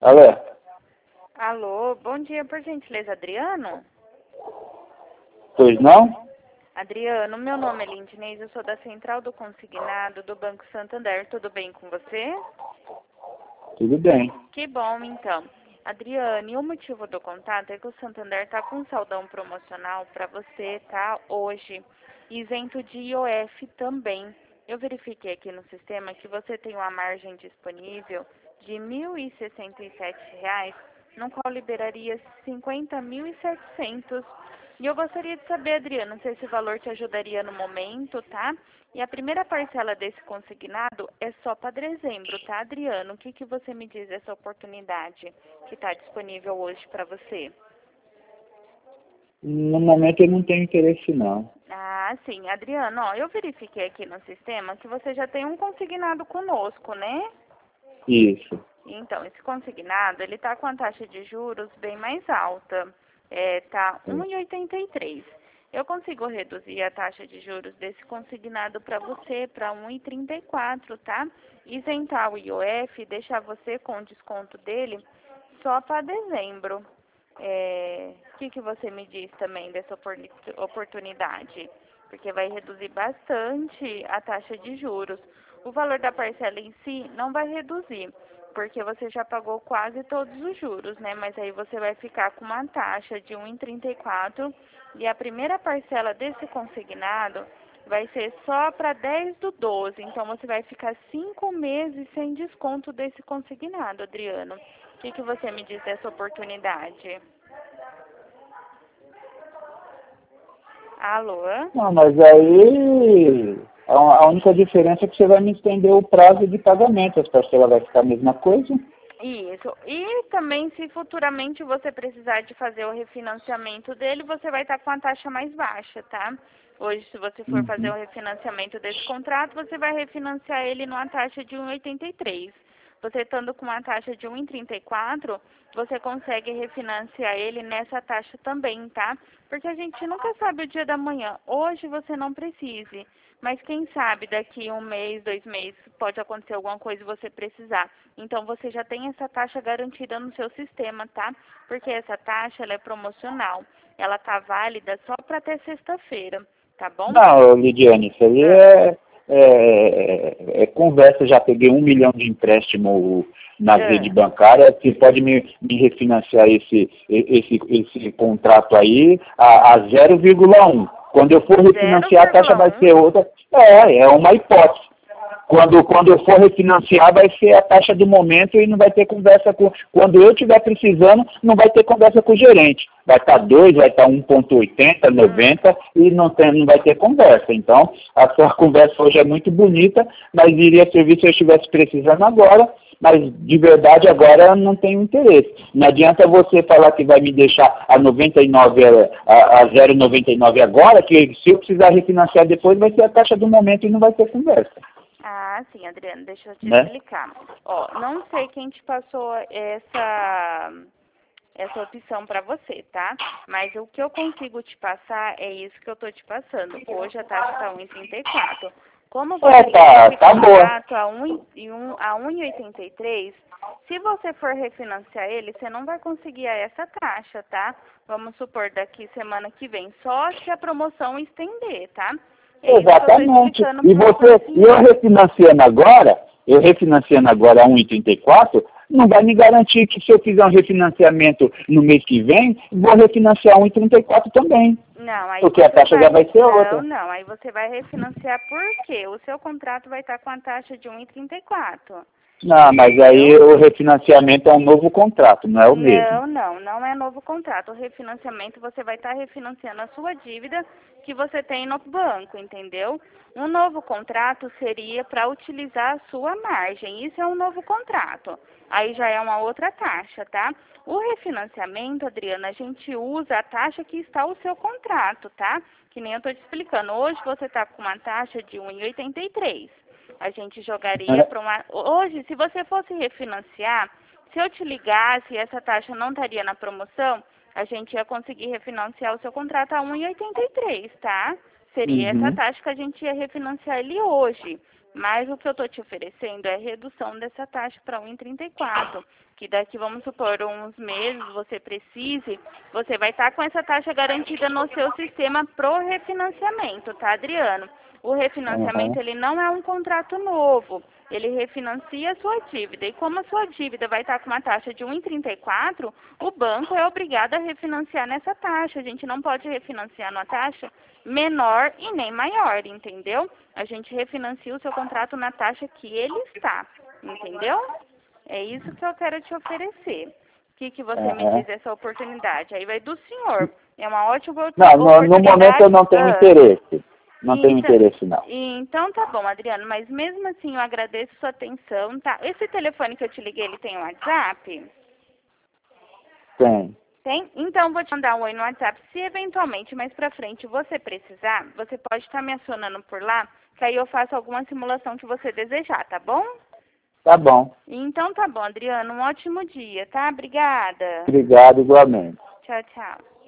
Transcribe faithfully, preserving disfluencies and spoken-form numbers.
Alô? Alô, bom dia, por gentileza, Adriano? Pois não? Adriano, meu nome é Lindinês, eu sou da Central do Consignado do Banco Santander, tudo bem com você? Tudo bem. Que bom, então. Adriano, e o motivo do contato é que o Santander está com um saldão promocional para você, tá? Hoje, isento de I O F também. Eu verifiquei aqui no sistema que você tem uma margem disponível de mil e sessenta e sete reais, no qual liberaria cinquenta mil e setecentos. E eu gostaria de saber, Adriano, se esse valor te ajudaria no momento, tá? E a primeira parcela desse consignado é só para dezembro, tá, Adriano? O que, que você me diz dessa oportunidade que está disponível hoje para você? No momento eu não tenho interesse não. Ah, sim, Adriano, ó, eu verifiquei aqui no sistema que você já tem um consignado conosco, né? Isso. Então, esse consignado, ele está com a taxa de juros bem mais alta, é, tá um vírgula oitenta e três. Eu consigo reduzir a taxa de juros desse consignado para você para um vírgula trinta e quatro, tá? Isentar o I O F e deixar você com o desconto dele só para dezembro. É, o que, que você me diz também dessa opor- oportunidade? Porque vai reduzir bastante a taxa de juros. O valor da parcela em si não vai reduzir, porque você já pagou quase todos os juros, né? Mas aí você vai ficar com uma taxa de um vírgula trinta e quatro e a primeira parcela desse consignado vai ser só para dez do doze. Então você vai ficar cinco meses sem desconto desse consignado, Adriano. O que, que você me diz dessa oportunidade? Alô? Não, mas aí a a única diferença é que você vai me estender o prazo de pagamento. As parcelas vai ficar a mesma coisa? Isso. E também, se futuramente você precisar de fazer o refinanciamento dele, você vai estar com a taxa mais baixa, tá? Hoje, se você for fazer Uhum. o refinanciamento desse contrato, você vai refinanciar ele numa taxa de um vírgula oitenta e três. Você estando com uma taxa de um vírgula trinta e quatro, você consegue refinanciar ele nessa taxa também, tá? Porque a gente nunca sabe o dia da manhã. Hoje você não precise, mas quem sabe daqui um mês, dois meses, pode acontecer alguma coisa e você precisar. Então você já tem essa taxa garantida no seu sistema, tá? Porque essa taxa ela é promocional. Ela tá válida só para até sexta-feira, tá bom? Não, Lidiane, isso aí Ah, é, é, é conversa. Já peguei um milhão de empréstimo na rede ah. bancária. Você pode me, me refinanciar esse, esse, esse contrato aí a, a zero vírgula um. Quando eu for refinanciar, a taxa vai ser zero vírgula um? outra. É, é uma hipótese. Quando, quando eu for refinanciar, vai ser a taxa do momento e não vai ter conversa com... Quando eu estiver precisando, não vai ter conversa com o gerente. Vai estar dois, vai estar um ponto oitenta, Hum. noventa e não, tem, não vai ter conversa. Então, a sua conversa hoje é muito bonita, mas iria servir se eu estivesse precisando agora, mas de verdade agora não tenho interesse. Não adianta você falar que vai me deixar a noventa e nove, a, a zero vírgula noventa e nove agora, que se eu precisar refinanciar depois vai ser a taxa do momento e não vai ter conversa. Ah, sim, Adriano, deixa eu te Né? explicar. Ó, não sei quem te passou essa essa opção para você, tá? Mas o que eu consigo te passar é isso que eu tô te passando. Hoje a taxa tá um vírgula trinta e quatro. Como É, você tem tá, esse tá boa. contrato a um e um a um vírgula oitenta e três, se você for refinanciar ele, você não vai conseguir a essa taxa, tá? Vamos supor daqui semana que vem, só se a promoção estender, tá? É isso que eu tô Exatamente. explicando E pro, pro você, e eu senhor. refinanciando agora, eu refinanciando agora a um vírgula trinta e quatro, não vai me garantir que se eu fizer um refinanciamento no mês que vem, vou refinanciar um vírgula trinta e quatro também. Não, aí Porque a você taxa já vai. vai ser Não, outra. não, aí você vai refinanciar por quê? O seu contrato vai estar com a taxa de um vírgula trinta e quatro. Não, mas aí Entendeu? o refinanciamento é um novo contrato, não é o mesmo. Não, não, não é novo contrato. O refinanciamento, você vai estar refinanciando a sua dívida que você tem no banco, entendeu? Um novo contrato seria para utilizar a sua margem. Isso é um novo contrato. Aí já é uma outra taxa, tá? O refinanciamento, Adriana, a gente usa a taxa que está o seu contrato, tá? Que nem eu estou te explicando. Hoje você está com uma taxa de um vírgula oitenta e três. A gente jogaria para uma... Hoje, se você fosse refinanciar, se eu te ligasse e essa taxa não estaria na promoção, a gente ia conseguir refinanciar o seu contrato a um vírgula oitenta e três, tá? Seria essa Uhum. taxa que a gente ia refinanciar ele hoje. Mas o que eu estou te oferecendo é redução dessa taxa para um vírgula trinta e quatro, que daqui, vamos supor, uns meses você precise, você vai estar com essa taxa garantida no seu sistema pro refinanciamento, tá, Adriano? O refinanciamento, Uhum. ele não é um contrato novo, ele refinancia a sua dívida. E como a sua dívida vai estar com uma taxa de um vírgula trinta e quatro, o banco é obrigado a refinanciar nessa taxa. A gente não pode refinanciar numa taxa menor e nem maior, entendeu? A gente refinancia o seu contrato na taxa que ele está, entendeu? É isso que eu quero te oferecer. O que, que você me Uhum. diz dessa oportunidade? Aí vai do senhor. É uma ótima Não, no, oportunidade. no momento eu não tenho Ah. interesse. Não tenho Então, interesse, não. então tá bom, Adriano, mas mesmo assim eu agradeço sua atenção, tá? Esse telefone que eu te liguei, ele tem um WhatsApp? Tem. Tem? Então vou te mandar um oi no WhatsApp. Se eventualmente mais pra frente você precisar, você pode estar me acionando por lá, que aí eu faço alguma simulação que você desejar, tá bom? Tá bom. Então tá bom, Adriano, um ótimo dia, tá? Obrigada. Obrigado igualmente. Tchau, tchau.